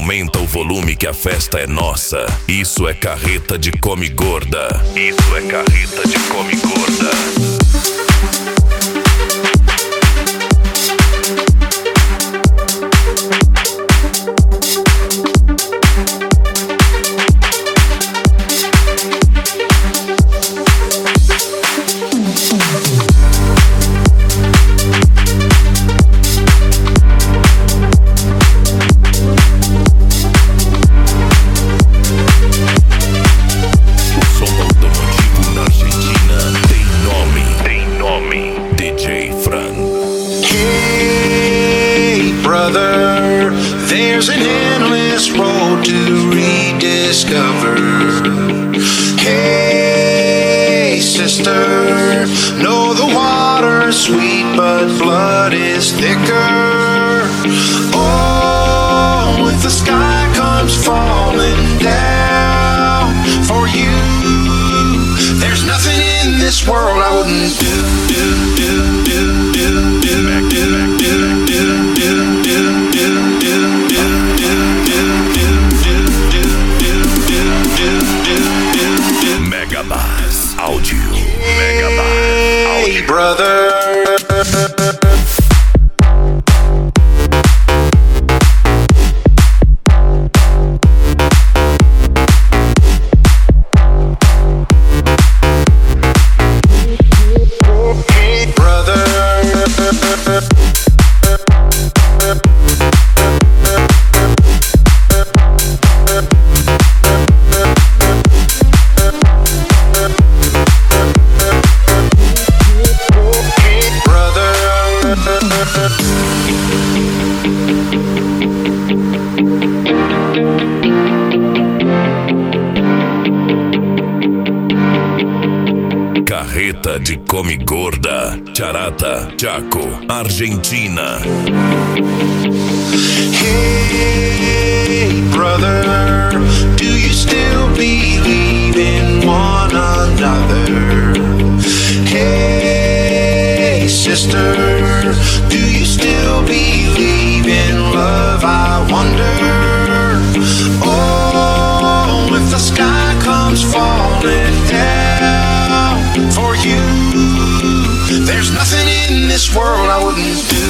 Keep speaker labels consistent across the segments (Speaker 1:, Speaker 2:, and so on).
Speaker 1: Aumenta o volume que a festa é nossa. Isso é carreta de come gorda. Isso é carreta de come gorda.
Speaker 2: There's an endless road to rediscover. Hey, sister, know the water's sweet, but blood is thicker. Oh, if the sky comes falling down for you, there's nothing in this world I wouldn't do.
Speaker 1: Megabass Audio. Megabass Audio.
Speaker 2: Hey, brother.
Speaker 1: Carreta de come gorda. Charata, Chaco, Argentina.
Speaker 2: Hey, brother, do you still believe in one another? Hey, sister, do you still believe in love? I wonder. Oh, if the sky comes falling down for you, there's nothing in this world I wouldn't do.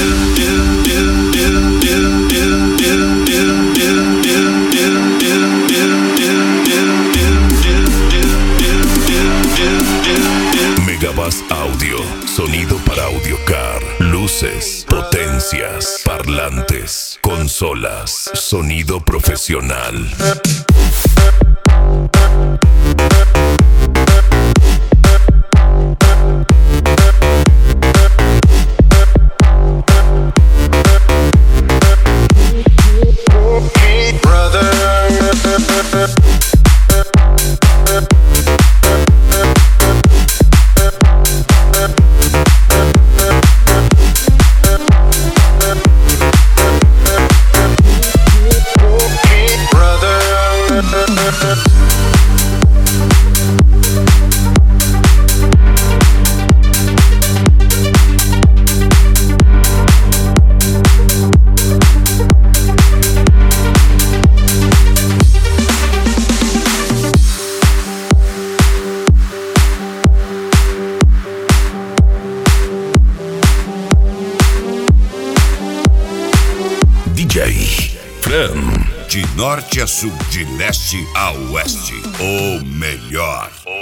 Speaker 1: Megabass Audio. Sonido para audiocar. Luces, potencias, parlantes, consolas. Sonido profesional.
Speaker 3: De norte a sul, de leste a oeste, o melhor.